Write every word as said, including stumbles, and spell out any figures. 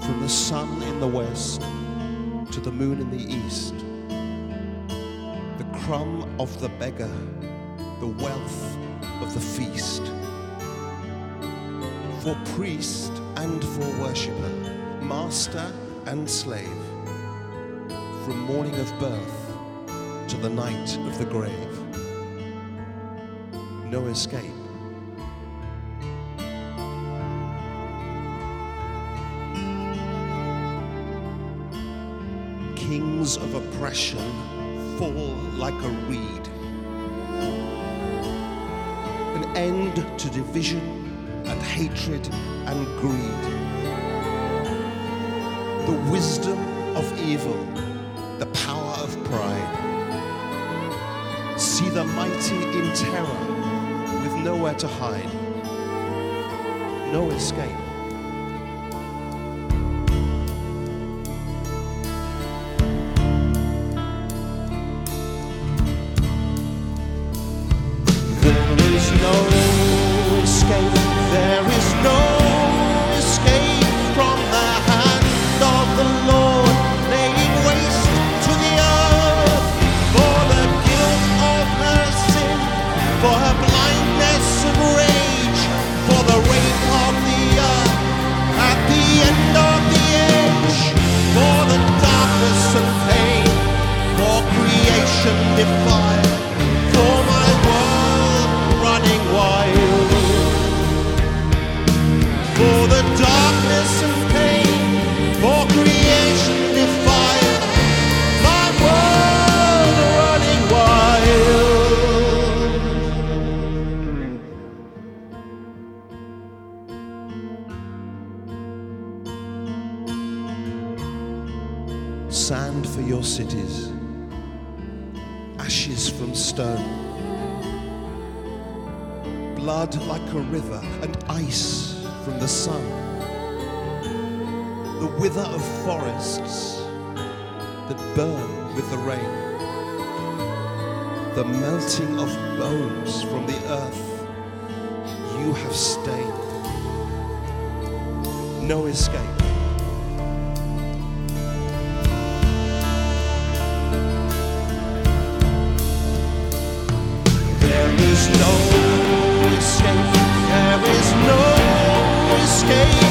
From the sun in the west to the moon in the east, the crumb of the beggar, the wealth of the feast. For priest and for worshipper, master and slave, from morning of birth to the night of the grave, no escape. Kings of oppression fall like a reed. An end to division and hatred and greed. The wisdom of evil, the power of pride. See the mighty in terror with nowhere to hide. No escape. There is no escape, there is no escape from the hand of the Lord, laying waste to the earth for the guilt of her sin, for her blindness and rage, for the rape of the earth at the end of the age, for the darkness and pain, for creation defiled, for my world running wild, for the darkness and pain, for creation defiled, my world running wild. Sand for your cities, ashes from stone, blood like a river and ice from the sun, the wither of forests that burn with the rain, the melting of bones from the earth you have stained. No escape. There is no escape, there is no escape.